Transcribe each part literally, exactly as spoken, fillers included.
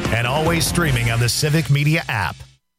and always streaming on the Civic Media app.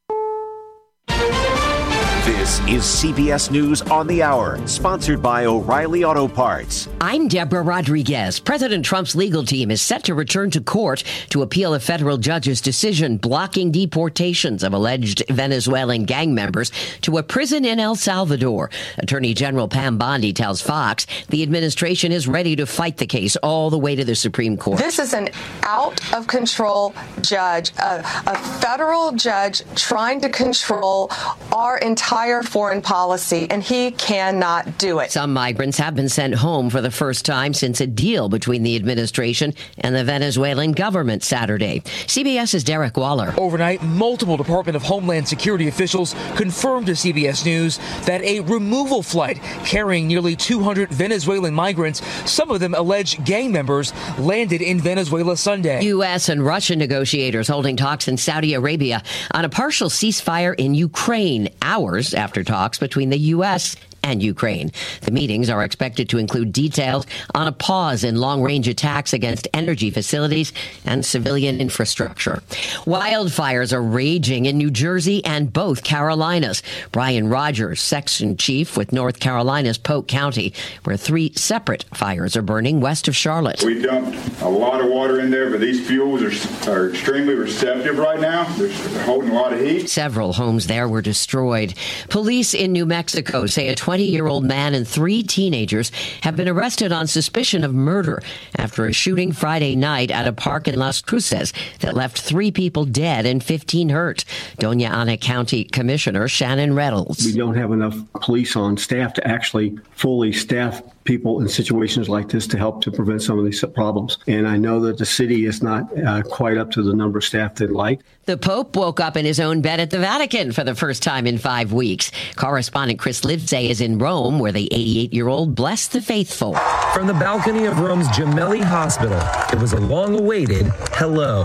This is C B S News on the Hour, sponsored by O'Reilly Auto Parts. I'm Deborah Rodriguez. President Trump's legal team is set to return to court to appeal a federal judge's decision blocking deportations of alleged Venezuelan gang members to a prison in El Salvador. Attorney General Pam Bondi tells Fox the administration is ready to fight the case all the way to the Supreme Court. This is an out-of-control judge, a, a federal judge trying to control our entire foreign policy, and he cannot do it. Some migrants have been sent home for the first time since a deal between the administration and the Venezuelan government Saturday. CBS's Derek Waller. Overnight, multiple Department of Homeland Security officials confirmed to C B S News that a removal flight carrying nearly two hundred Venezuelan migrants, some of them alleged gang members, landed in Venezuela Sunday. U S and Russian negotiators holding talks in Saudi Arabia on a partial ceasefire in Ukraine, hours after talks between the U S and Ukraine. The meetings are expected to include details on a pause in long-range attacks against energy facilities and civilian infrastructure. Wildfires are raging in New Jersey and both Carolinas. Brian Rogers, section chief with North Carolina's Polk County, where three separate fires are burning west of Charlotte. We dumped a lot of water in there, but these fuels are, are extremely receptive right now. They're holding a lot of heat. Several homes there were destroyed. Police in New Mexico say a twenty-year-old man and three teenagers have been arrested on suspicion of murder after a shooting Friday night at a park in Las Cruces that left three people dead and fifteen hurt. Doña Ana County Commissioner Shannon Reynolds. We don't have enough police on staff to actually fully staff people in situations like this to help to prevent some of these problems. And I know that the city is not uh, quite up to the number of staff they'd like. The Pope woke up in his own bed at the Vatican for the first time in five weeks. Correspondent Chris Livesay is in Rome, where the eighty-eight-year-old blessed the faithful. From the balcony of Rome's Gemelli Hospital, it was a long-awaited hello.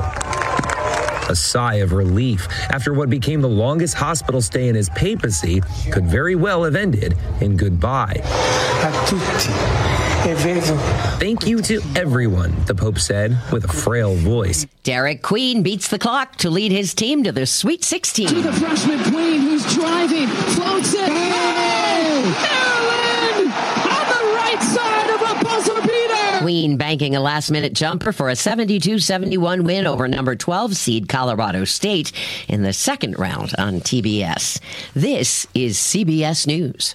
A sigh of relief after what became the longest hospital stay in his papacy could very well have ended in goodbye. Thank you to everyone, the Pope said with a frail voice. Derek Queen beats the clock to lead his team to the Sweet sixteen. To the freshman Queen, who's driving, floats it. Oh! Maryland on the right side of a buzzer beater. Queen banking a last-minute jumper for a seventy-two seventy-one win over number twelve seed Colorado State in the second round on T B S. This is C B S News.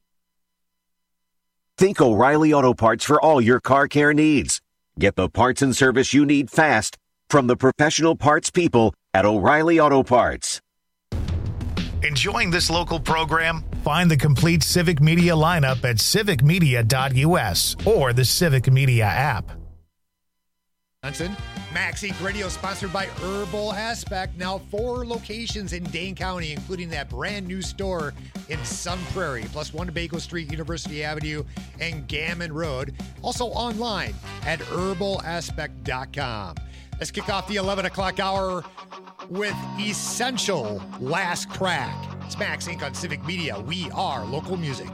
Think O'Reilly Auto Parts for all your car care needs. Get the parts and service you need fast from the professional parts people at O'Reilly Auto Parts. Enjoying this local program? Find the complete Civic Media lineup at civic media dot U S or the Civic Media app. Johnson. Max Inc Radio sponsored by Herbal Aspect. Now four locations in Dane County, including that brand new store in Sun Prairie, plus one to Baco Street, University Avenue, and Gammon Road. Also online at herbal aspect dot com. Let's kick off the eleven o'clock hour with Essential Last Crack. It's Max Incorporated on Civic Media. We are local music.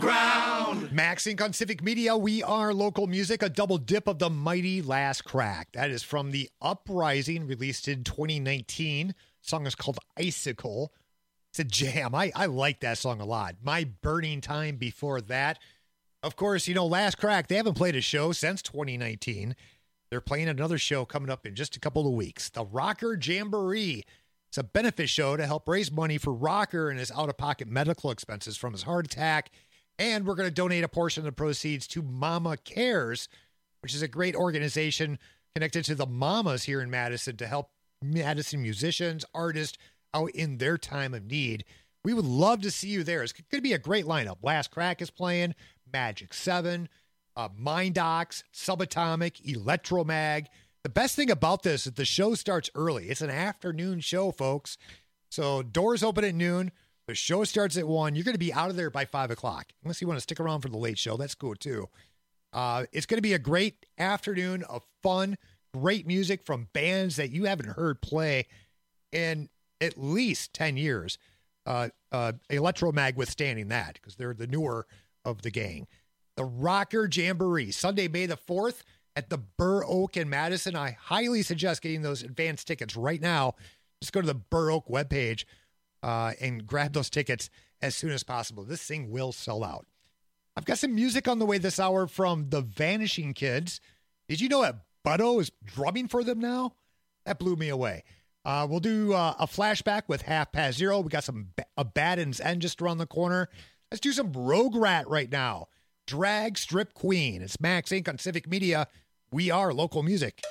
ground. Max Inc on Civic Media. We are local music, a double dip of the mighty Last Crack. That is from the Uprising, released in twenty nineteen. The song is called Icicle. It's a jam. I, I like that song a lot. My Burning Time before that. Of course, you know, Last Crack, they haven't played a show since twenty nineteen. They're playing another show coming up in just a couple of weeks. The Rocker Jamboree. It's a benefit show to help raise money for Rocker and his out-of-pocket medical expenses from his heart attack. And we're going to donate a portion of the proceeds to Mama Cares, which is a great organization connected to the mamas here in Madison to help Madison musicians, artists out in their time of need. We would love to see you there. It's going to be a great lineup. Last Crack is playing, Magic seven, uh, Mindox, Subatomic, Electromag. The best thing about this is the show starts early. It's an afternoon show, folks. So doors open at noon. The show starts at one. You're going to be out of there by five o'clock. Unless you want to stick around for the late show. That's cool, too. Uh, it's going to be a great afternoon of fun, great music from bands that you haven't heard play in at least ten years. Uh, uh, Electromag withstanding that because they're the newer of the gang. The Rocker Jamboree, Sunday, May the fourth. At the Burr Oak in Madison. I highly suggest getting those advance tickets right now. Just go to the Burr Oak webpage uh, and grab those tickets as soon as possible. This thing will sell out. I've got some music on the way this hour from the Vanishing Kids. Did you know that Butto is drumming for them now? That blew me away. Uh, we'll do uh, a flashback with Half Past Zero. We got some a Baden's End just around the corner. Let's do some Rogue Rat right now. Drag Strip Queen. It's Max Inc on Civic Media. We are local music.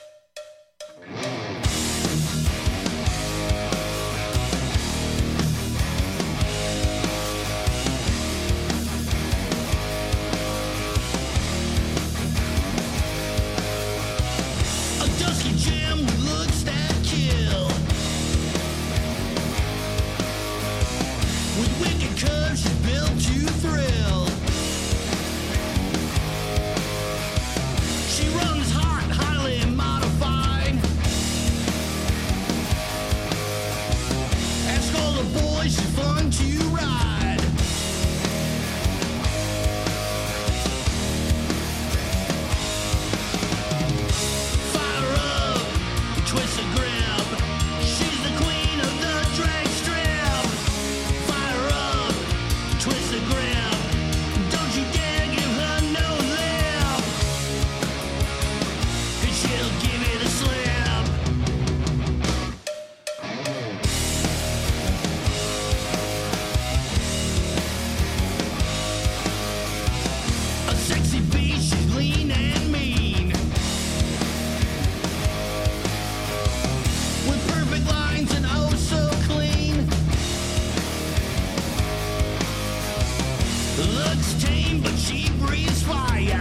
A dusky gem with looks that kill, with wicked curves she's built to thrill. She runs hot, highly modified. Ask all the boys, she's fun to ride. Fire up, twist a grip. She's the queen of the drag strip. Fire up, twist a grip. Don't you dare give her no lip. She'll give you the slip. A sexy beast, she's lean and mean, with perfect lines and oh so clean. Looks tame, but she breathes fire.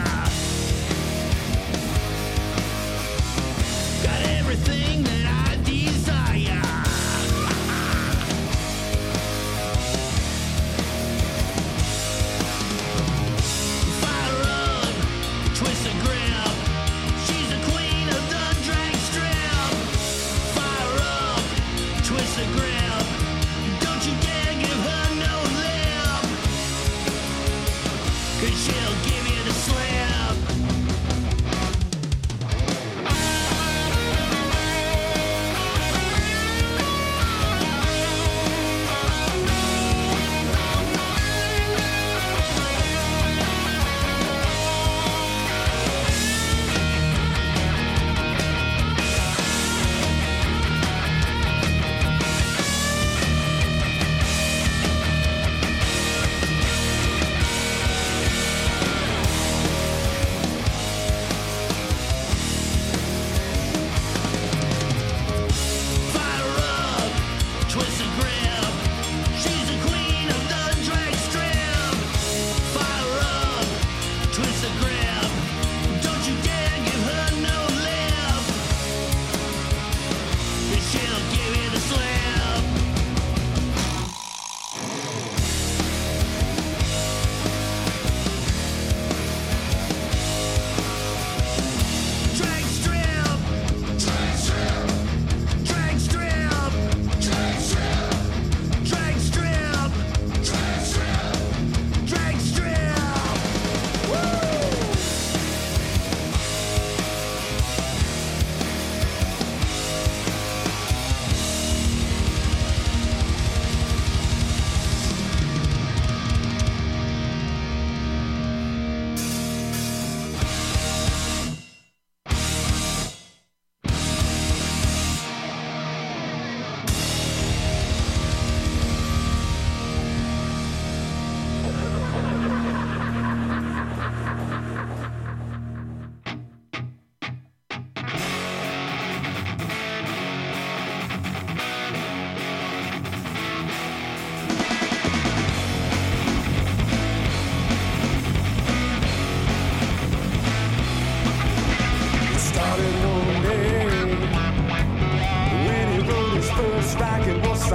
Got everything that I desire. Fire up, twist a grip. She's the queen of the drag strip. Fire up, twist a grip. Don't you dare give her no lip, 'cause she'll give you the slip.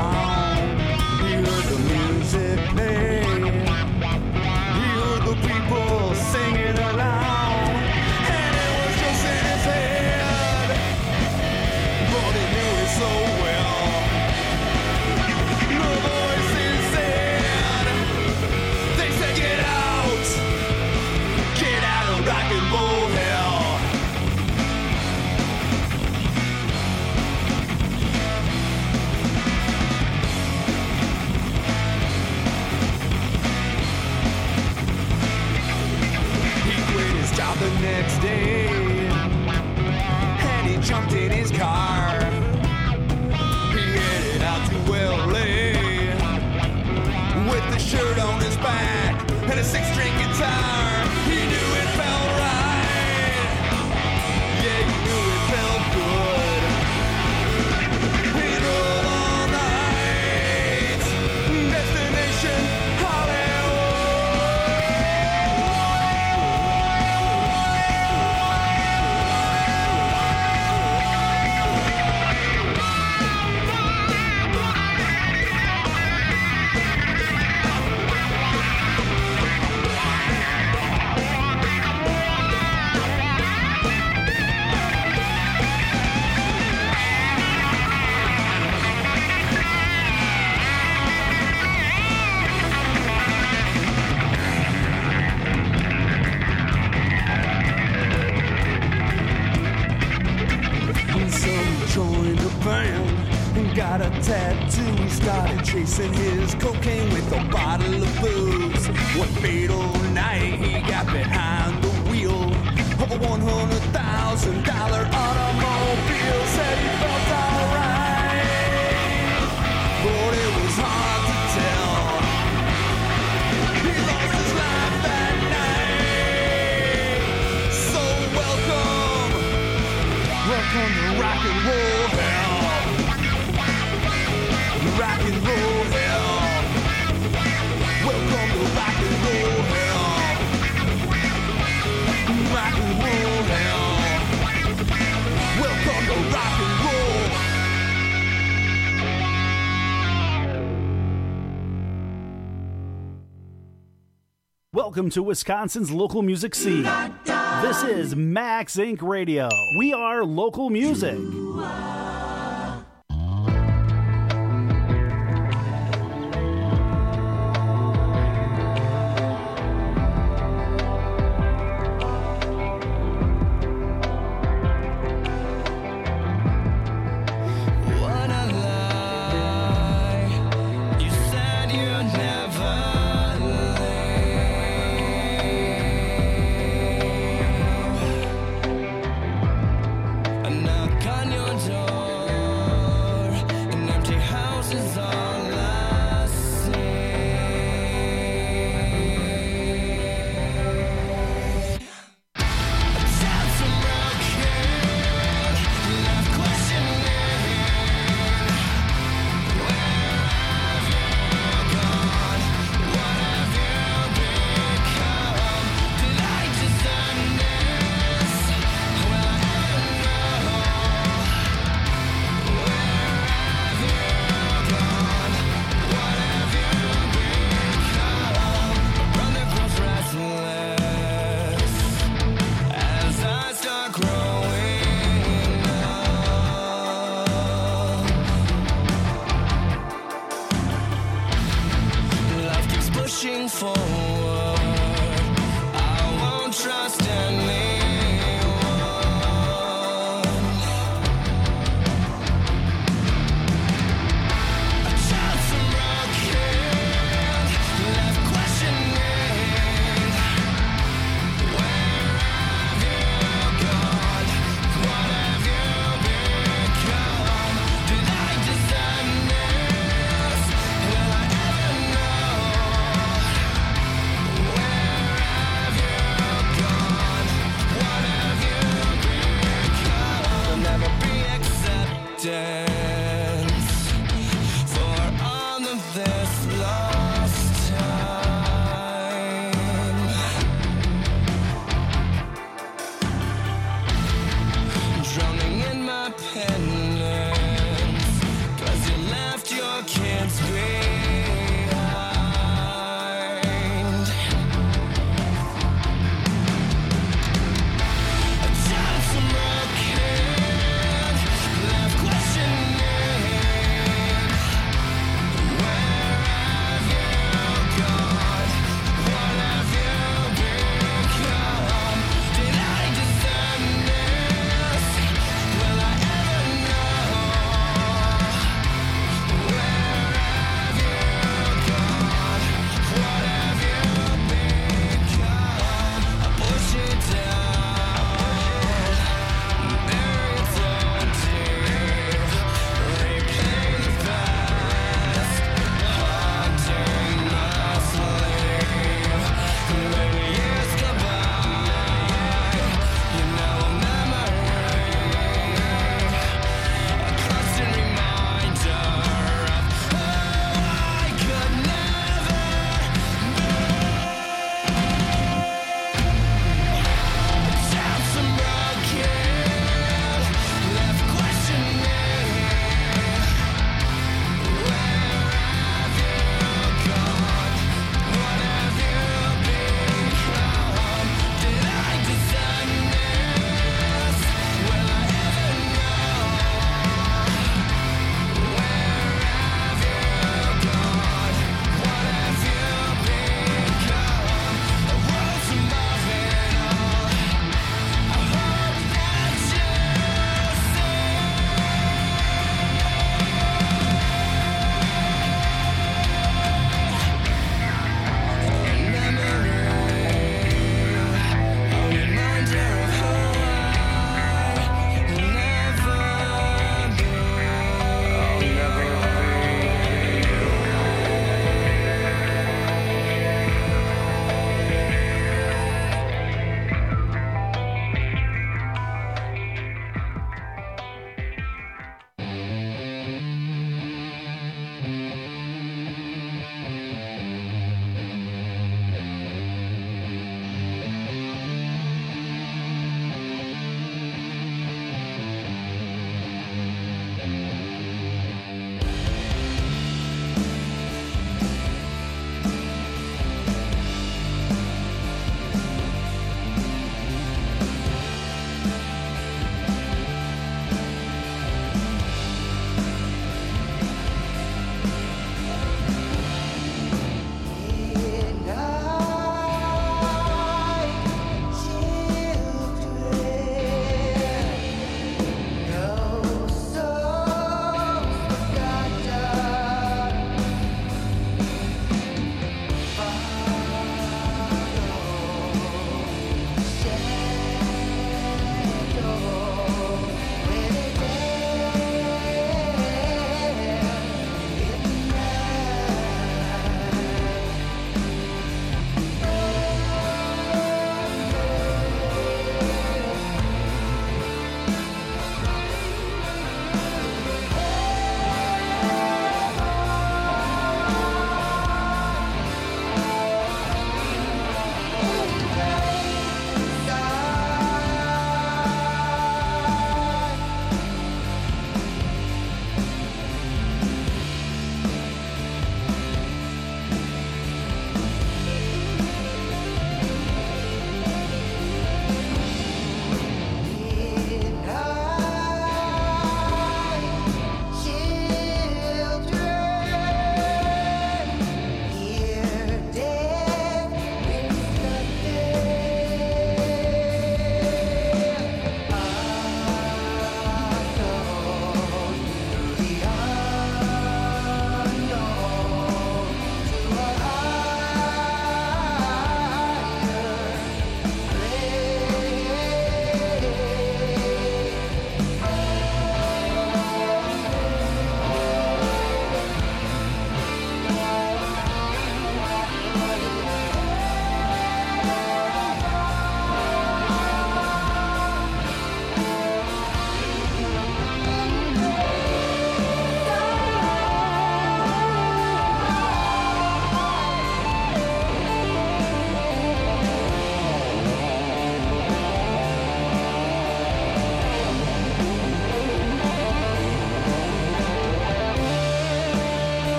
song. He heard the music play. He heard the people singing along. And it was just in his head. But he knew it so well. The voices said, they said, get out. Get out of rock and roll hell. Job the next day, and he jumped in his car. He headed out to L A with the shirt on his back and a six-string guitar. He knew it felt right. Yeah, he knew it felt good. He drove all night. Destination Hollywood. Joined a band and got a tattoo. He started chasing his cocaine with a bottle of booze. One fatal night he got behind the wheel of a one hundred thousand dollar automobile. Said he felt alright, but it was hard to tell. He lost his life that night. So welcome, welcome to rock and roll hell. Rock and roll hell. Welcome to rock and roll hell. Rock and roll hell. Welcome to rock and roll. Welcome to Wisconsin's local music scene. This is Max Inc Radio. We are local music. Knock on your door.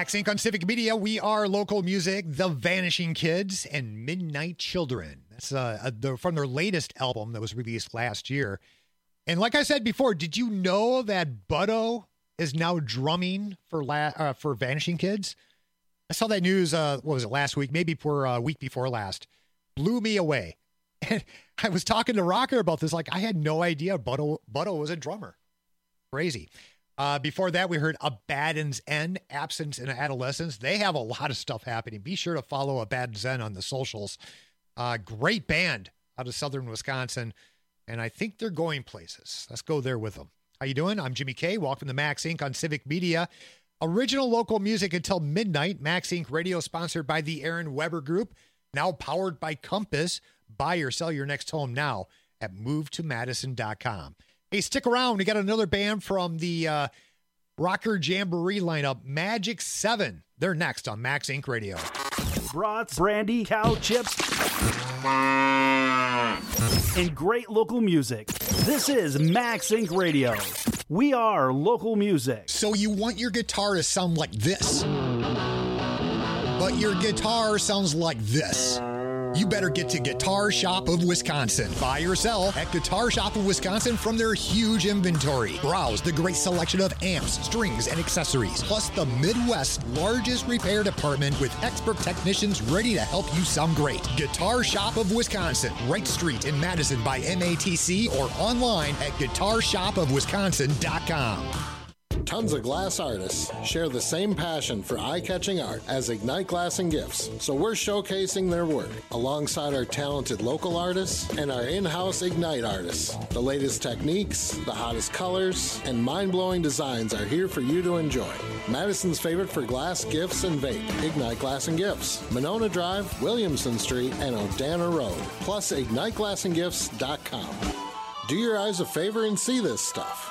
Max Inc on Civic Media. We are local music, The Vanishing Kids and Midnight Children. That's uh, uh, the, from their latest album that was released last year. And like I said before, did you know that Butto is now drumming for la- uh, for Vanishing Kids? I saw that news, uh, what was it, last week? Maybe for a uh, week before last. Blew me away. And I was talking to Rocker about this. Like, I had no idea Butto, Butto was a drummer. Crazy. Uh, before that, we heard Abaddon's End, Absence in Adolescence. They have a lot of stuff happening. Be sure to follow Abaddon's End on the socials. Uh, great band out of southern Wisconsin. And I think they're going places. Let's go there with them. How you doing? I'm Jimmy K. Welcome to Max Inc on Civic Media. Original local music until midnight. Max Inc Radio sponsored by the Aaron Weber Group. Now powered by Compass. Buy or sell your next home now at move to madison dot com. Hey, stick around. We got another band from the uh, Rocker Jamboree lineup, Magic seven. They're next on Max Inc Radio. Brats, brandy, cow chips, and great local music. This is Max Inc Radio. We are local music. So you want your guitar to sound like this, but your guitar sounds like this. You better get to Guitar Shop of Wisconsin. Buy or sell at Guitar Shop of Wisconsin from their huge inventory. Browse the great selection of amps, strings, and accessories, plus the Midwest's largest repair department with expert technicians ready to help you sound great. Guitar Shop of Wisconsin, Wright Street in Madison by M A T C or online at guitar shop of wisconsin dot com. Tons of glass artists share the same passion for eye-catching art as Ignite Glass and Gifts, so we're showcasing their work alongside our talented local artists and our in-house Ignite artists. The latest techniques, the hottest colors, and mind-blowing designs are here for you to enjoy. Madison's favorite for glass, gifts, and vape, Ignite Glass and Gifts. Monona Drive, Williamson Street, and Odana Road, plus ignite glass and gifts dot com. Do your eyes a favor and see this stuff.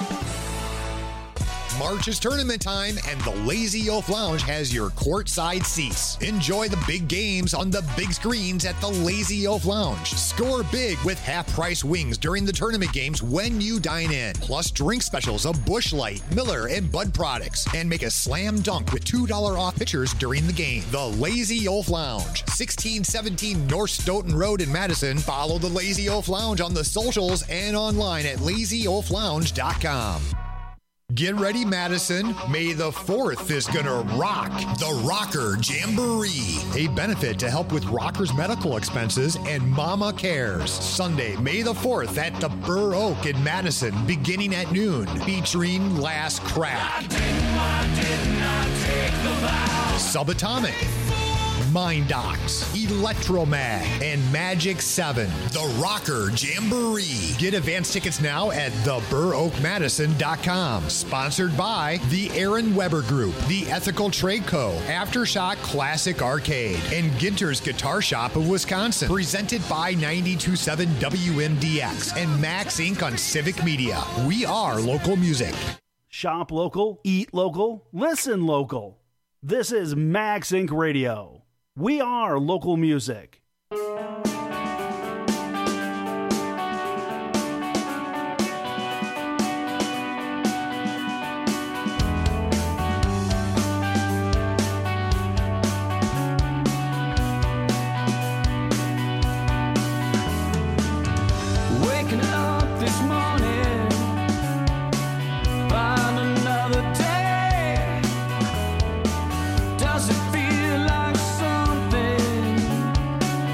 March is tournament time, and the Lazy Oaf Lounge has your courtside seats. Enjoy the big games on the big screens at the Lazy Oaf Lounge. Score big with half-price wings during the tournament games when you dine in. Plus drink specials of Busch Light, Miller, and Bud products. And make a slam dunk with two dollars off pitchers during the game. The Lazy Oaf Lounge, sixteen seventeen North Stoughton Road in Madison. Follow the Lazy Oaf Lounge on the socials and online at lazy oaf lounge dot com. Get ready, Madison. May the fourth is gonna rock the Rocker Jamboree, a benefit to help with rockers' medical expenses and Mama Cares. Sunday, May the fourth at the Burr Oak in Madison, beginning at noon, featuring Last Crack, Subatomic, Mind Docs, Electromag, and Magic seven. The Rocker Jamboree. Get advance tickets now at the burr oak madison dot com. Sponsored by the Aaron Weber Group, the Ethical Trade Co., Aftershock Classic Arcade, and Ginter's Guitar Shop of Wisconsin. Presented by ninety-two point seven W M D X and Max Inc on Civic Media. We are local music. Shop local, eat local, listen local. This is Max Inc Radio. We are local music. Waking up this morning, find another day. Does it feel like something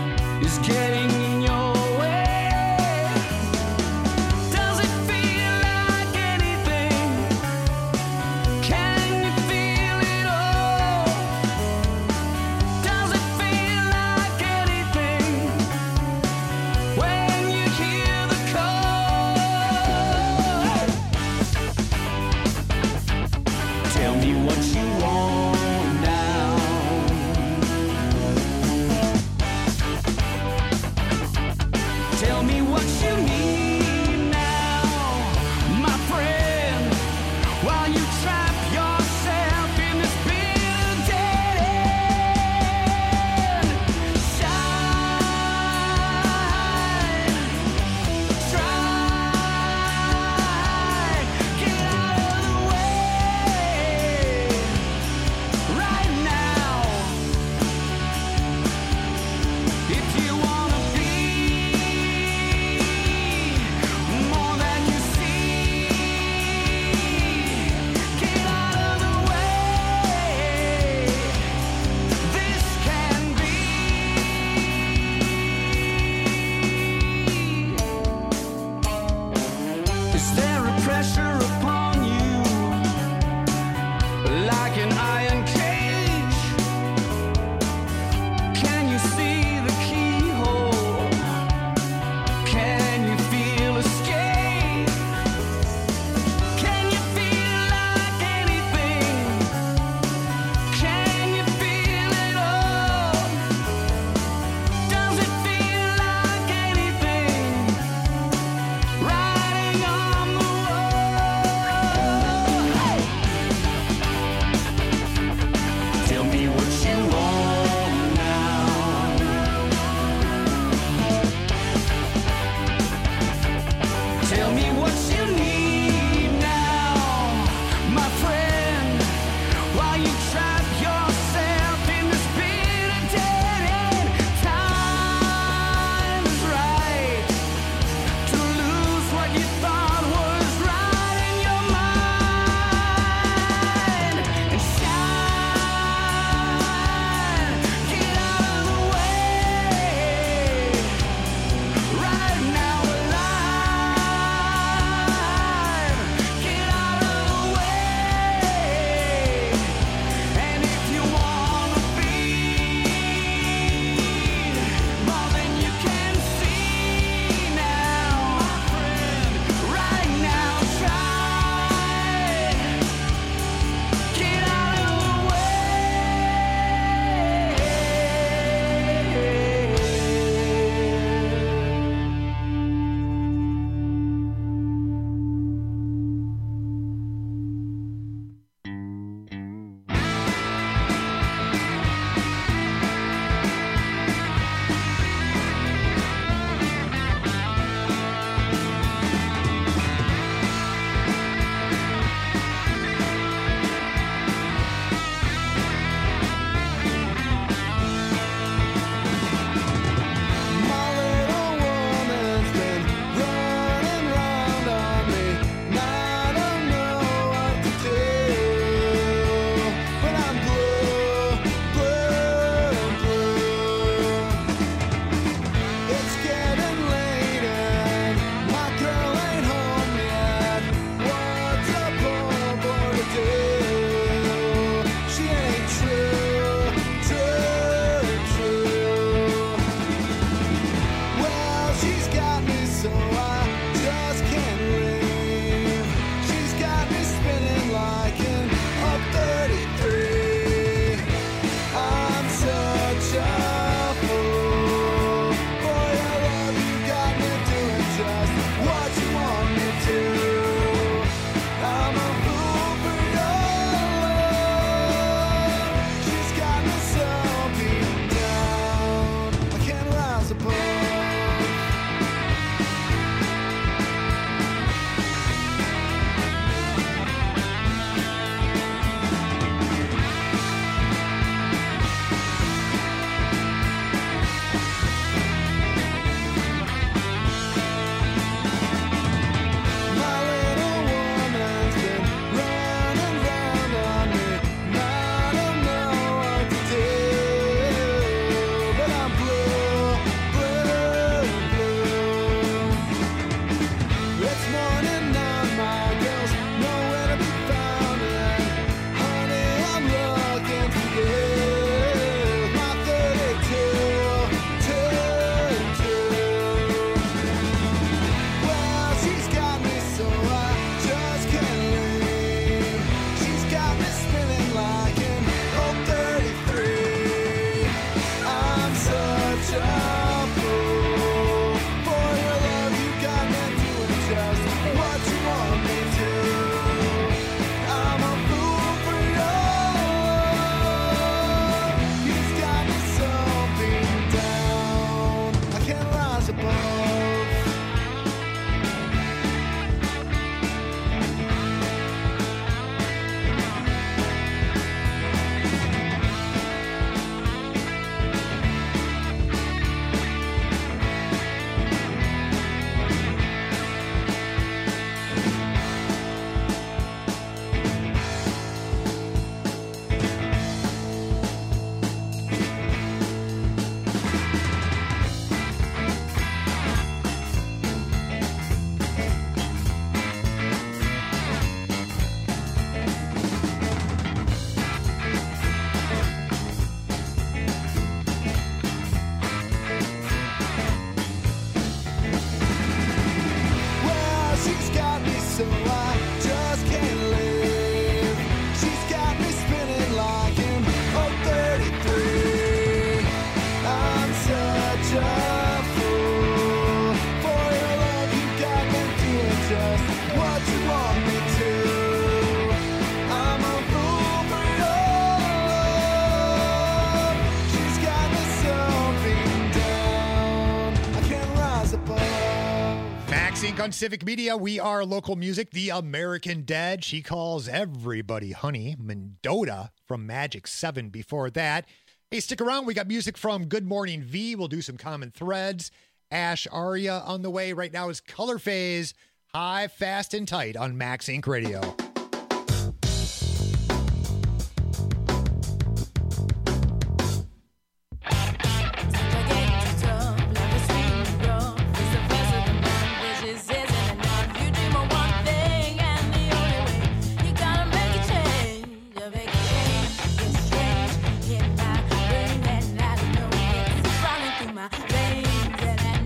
Ink on Civic Media. We are local music, The American Dead. She calls everybody honey. Mendota from Magic seven before that. Hey, stick around. We got music from Good Morning V. We'll do some common threads. Ash Aria on the way. Right now is Color Phase, High, Fast, and Tight on Max Inc Radio.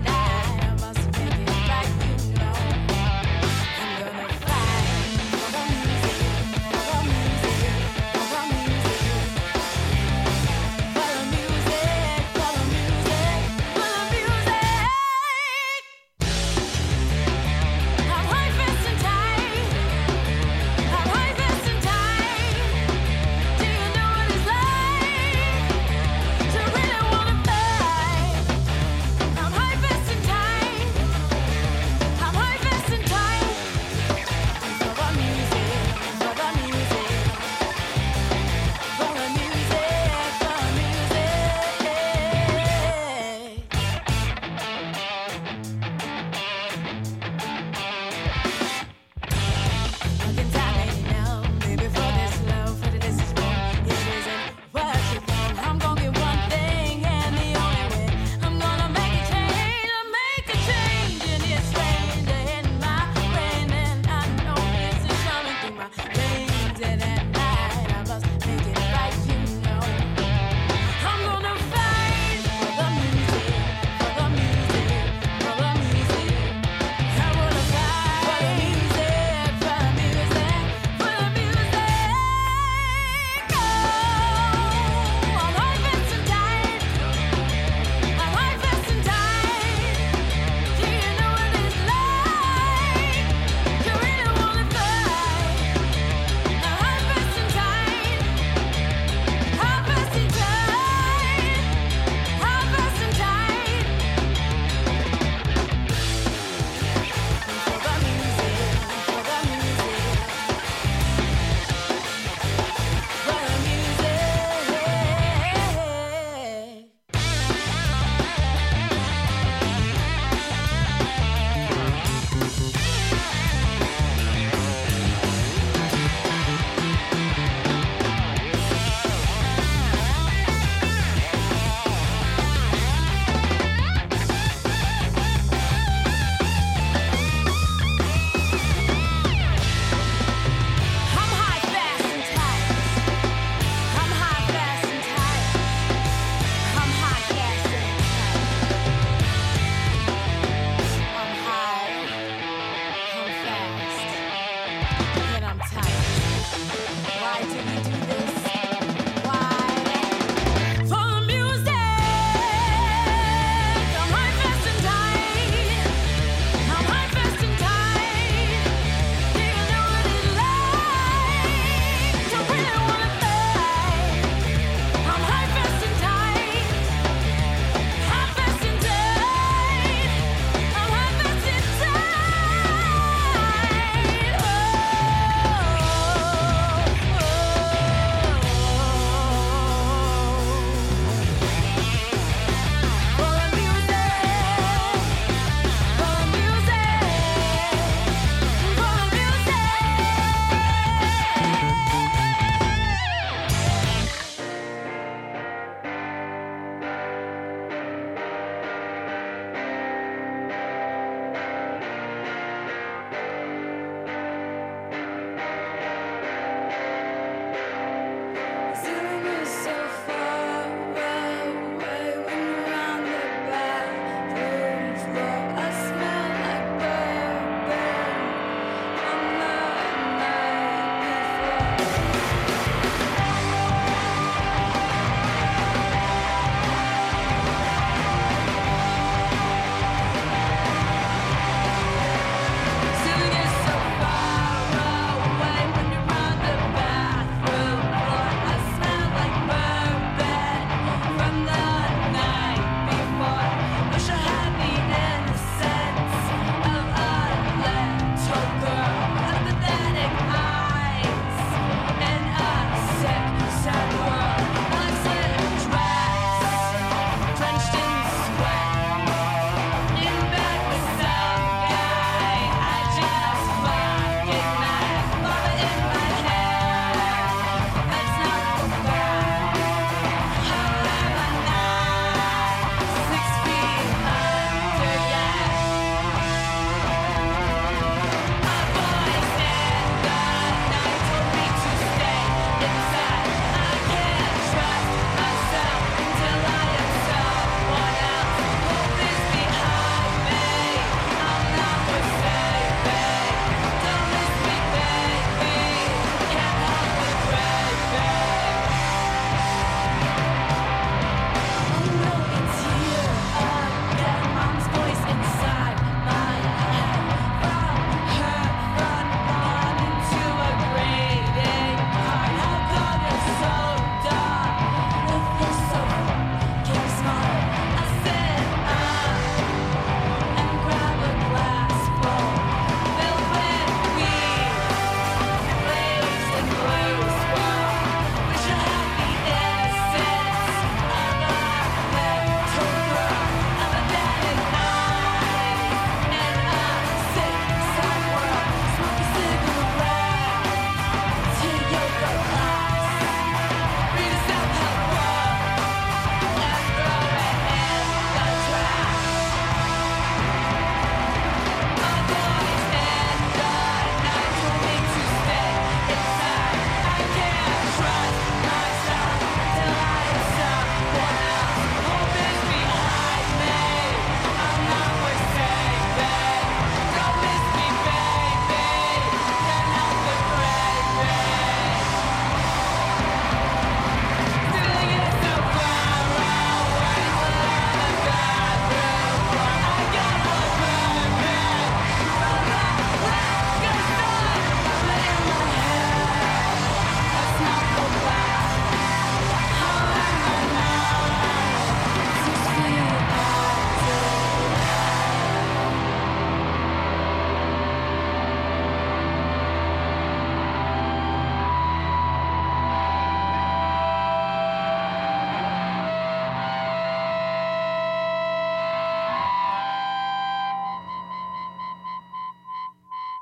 I'm gonna fight for the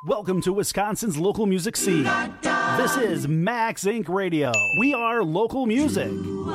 Welcome to Wisconsin's local music scene. This is Max Inc Radio. We are local music.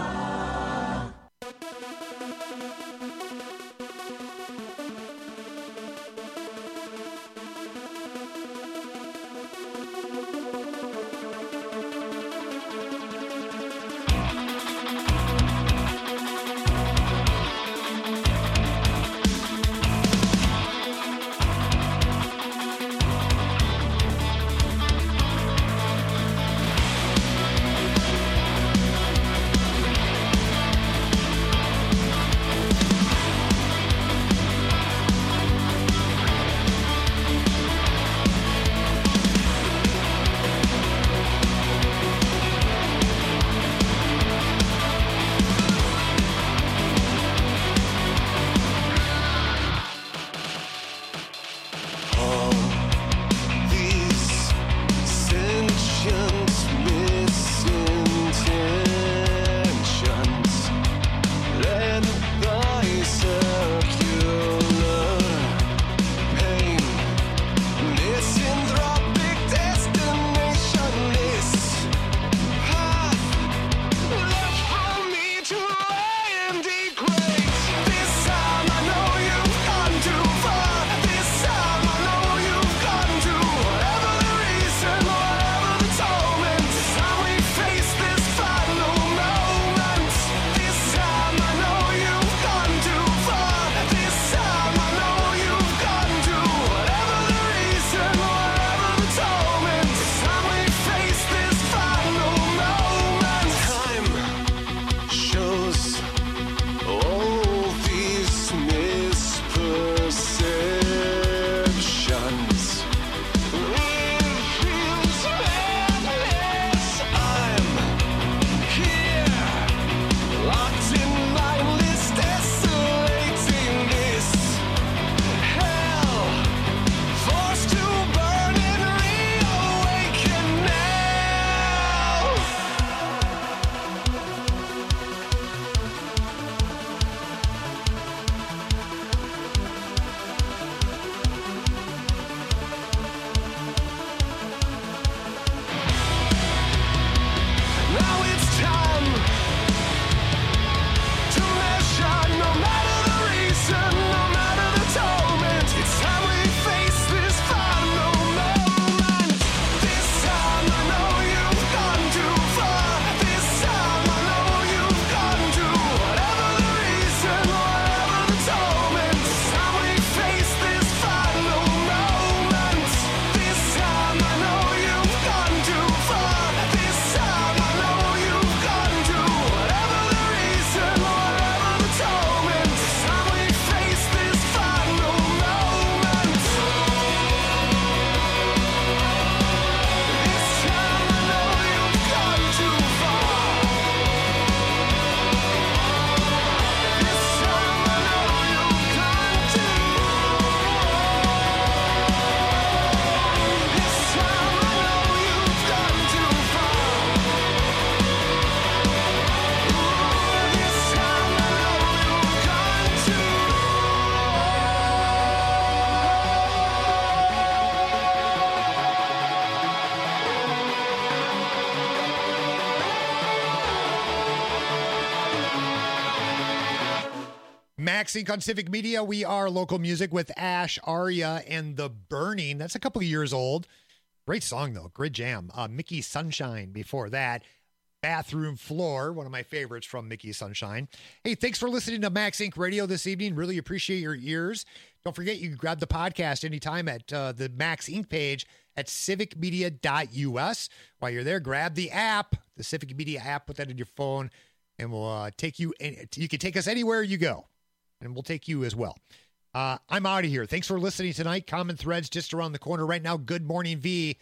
Max Inc on Civic Media. We are local music with Ash, Arya, and The Burning. That's a couple of years old. Great song, though. Great jam. Uh, Mickey Sunshine before that. Bathroom Floor, one of my favorites from Mickey Sunshine. Hey, thanks for listening to Max Inc Radio this evening. Really appreciate your ears. Don't forget, you can grab the podcast anytime at uh, the Max Inc page at civic media dot U S. While you're there, grab the app, the Civic Media app, put that in your phone, and we'll uh, take you, in, you can take us anywhere you go, and we'll take you as well. Uh, I'm out of here. Thanks for listening tonight. Common Threads just around the corner right now. Good Morning V,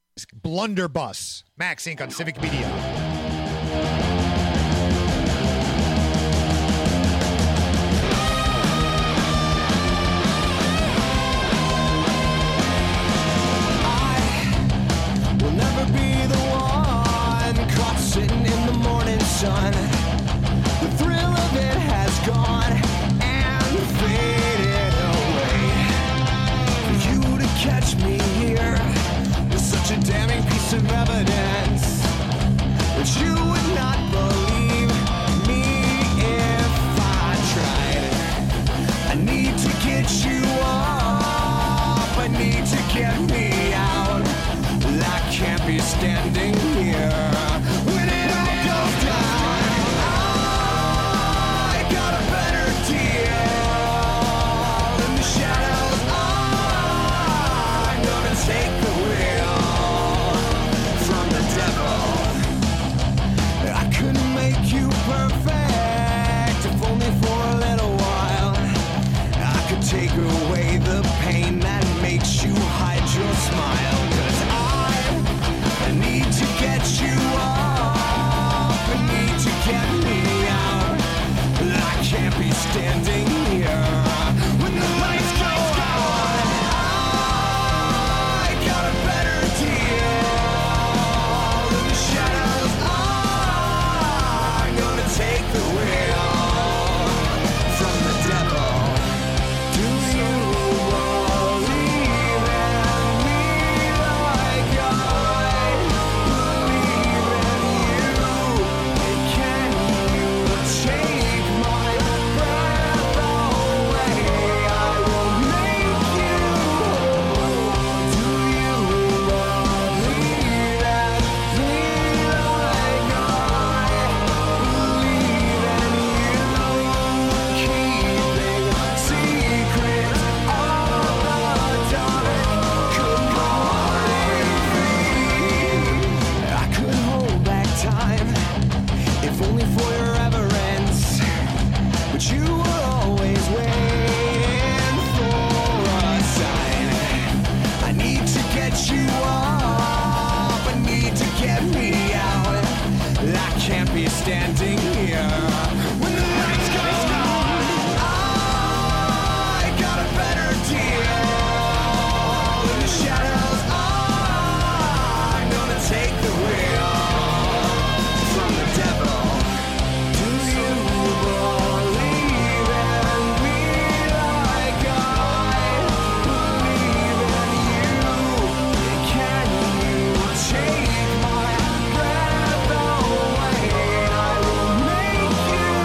Blunderbuss, Max Inc on Civic Media. Sitting in the morning sun, the thrill of it has gone and faded away. For you to catch me here standing here when the lights go on. I got a better deal. The shadows are gonna take the wheel from the devil. Do you believe in me like I believe in you? And can you take my breath away? I will make you whole. Do you believe in me like I believe in you? Keeping secrets of the dark could I could hold back time, if only for your reverence. But you were always waiting for a sign. I need to get you up, I need to get me out. I can't be standing here when the lights go on. I got a better deal. The shadows are gonna take the wheel from the devil. Do you believe in me like I believe in you? Can you take my breath away? I will make you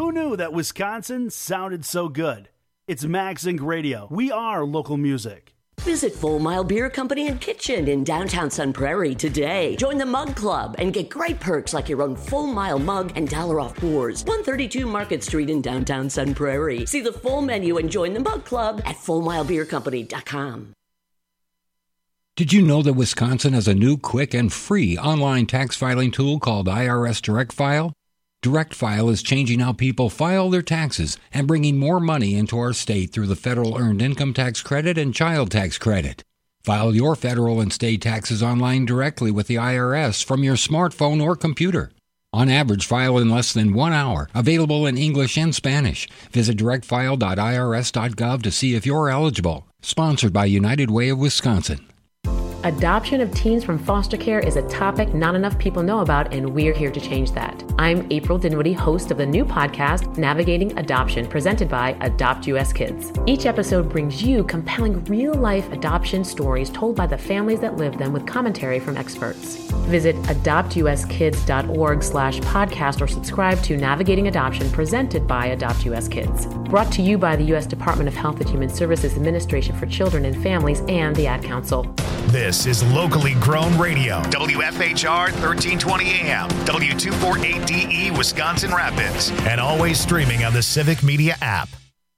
Who knew that Wisconsin sounded so good? It's Max Inc Radio. We are local music. Visit Full Mile Beer Company and Kitchen in downtown Sun Prairie today. Join the Mug Club and get great perks like your own Full Mile mug and dollar off pours. one thirty-two Market Street in downtown Sun Prairie. See the full menu and join the Mug Club at full mile beer company dot com. Did you know that Wisconsin has a new, quick, and free online tax filing tool called I R S Direct File? Direct File is changing how people file their taxes and bringing more money into our state through the federal earned income tax credit and child tax credit. File your federal and state taxes online directly with the I R S from your smartphone or computer. On average, file in less than one hour. Available in English and Spanish. Visit direct file dot I R S dot gov to see if you're eligible. Sponsored by United Way of Wisconsin. Adoption of teens from foster care is a topic not enough people know about, and we're here to change that. I'm April Dinwiddie, host of the new podcast, Navigating Adoption, presented by Adopt U S Kids. Each episode brings you compelling real-life adoption stories told by the families that live them with commentary from experts. Visit adopt u s kids dot org slash podcast or subscribe to Navigating Adoption, presented by Adopt U S Kids. Brought to you by the U S Department of Health and Human Services Administration for Children and Families and the Ad Council. This is locally grown radio. W F H R thirteen twenty A M, W two forty-eight D E, Wisconsin Rapids, and always streaming on the Civic Media app.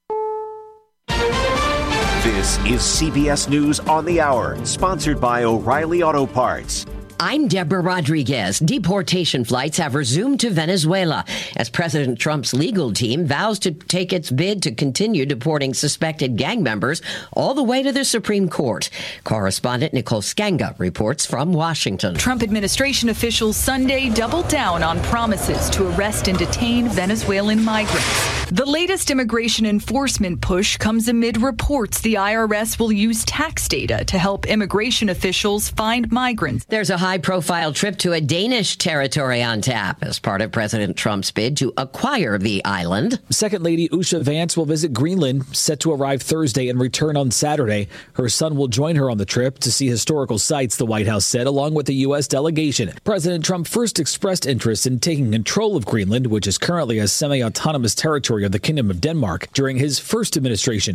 This is C B S News on the Hour, sponsored by O'Reilly Auto Parts. I'm Deborah Rodriguez. Deportation flights have resumed to Venezuela as President Trump's legal team vows to take its bid to continue deporting suspected gang members all the way to the Supreme Court. Correspondent Nicole Skanga reports from Washington. Trump administration officials Sunday doubled down on promises to arrest and detain Venezuelan migrants. The latest immigration enforcement push comes amid reports the I R S will use tax data to help immigration officials find migrants. There's a high-profile trip to a Danish territory on tap as part of President Trump's bid to acquire the island. Second Lady Usha Vance will visit Greenland, set to arrive Thursday and return on Saturday. Her son will join her on the trip to see historical sites, the White House said, along with the U S delegation. President Trump first expressed interest in taking control of Greenland, which is currently a semi-autonomous territory of the Kingdom of Denmark, during his first administration.